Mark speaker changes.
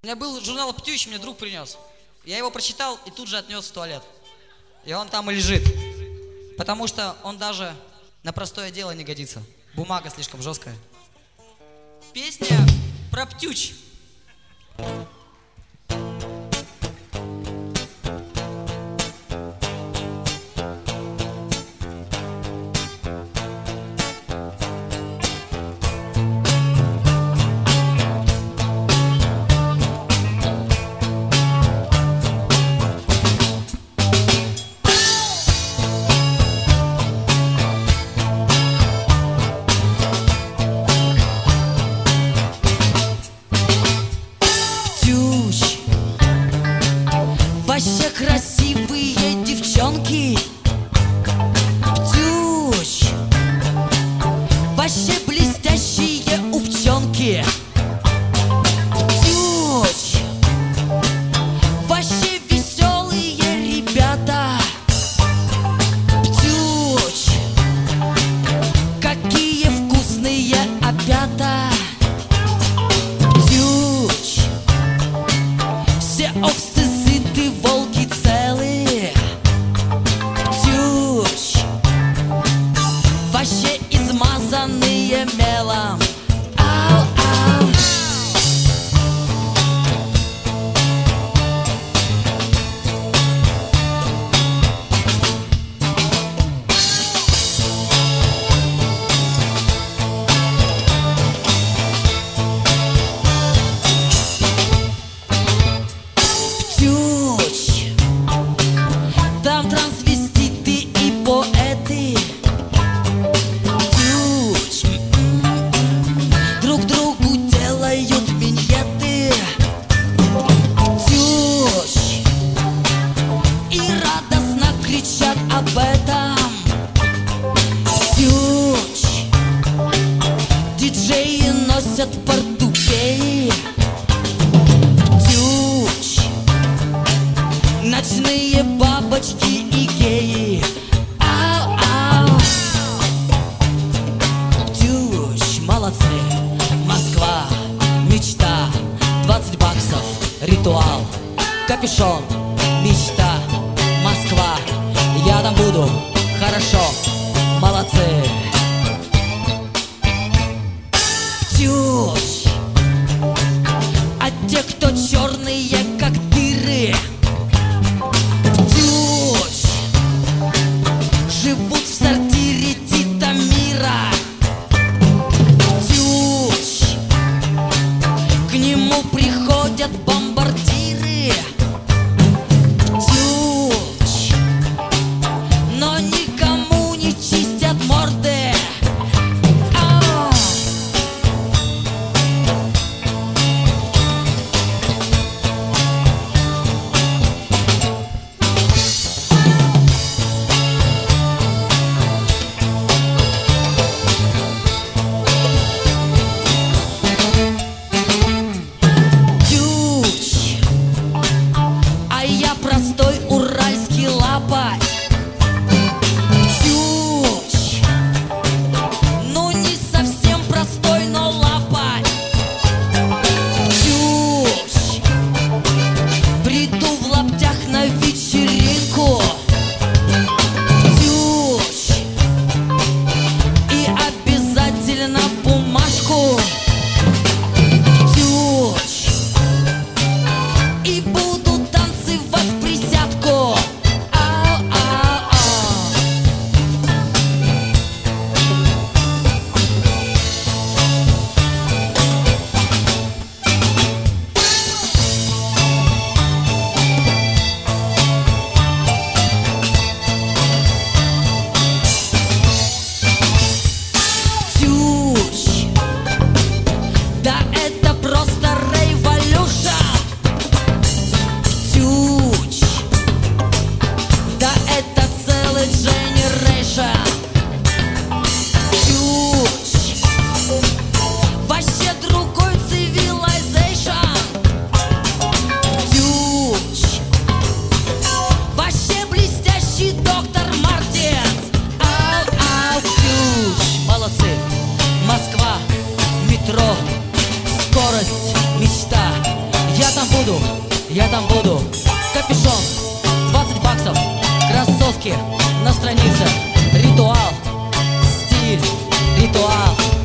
Speaker 1: У меня был журнал «Птющ», мне друг принес. Я его прочитал и тут же отнес в туалет. И он там и лежит. Потому что он даже на простое дело не годится. Бумага слишком жесткая. Песня про Птющ.
Speaker 2: Вообще красивые девчонки, Птющ. Вообще блестящие упчонки, Птющ. Вообще веселые ребята, Птющ. Какие вкусные опята, Птющ. Все овцы сыты, волки целые, Птющ. Вообще измазанные мелом, ау-ау. Птющ. Там трансвеститы и поэты, Птющ. Друг другу делают миньеты, Птющ. И радостно кричат об этом, Птющ. Диджеи носят портупеи, Птющ. Ночные бабочки и геи, ау-ау. Птющ, молодцы. Москва, мечта. 20 баксов, ритуал. Капюшон, мечта. Москва, я там буду, хорошо. Молодцы. Птющ. А те, кто черные, как дыры, Птющ. Живут в сортире Титамира, Птющ. К нему приходят бомбардиры, Птющ. Но никому не чистят морды, ау. буду, я там буду. Капюшон, 20 баксов, кроссовки на странице. Ритуал, стиль, ритуал.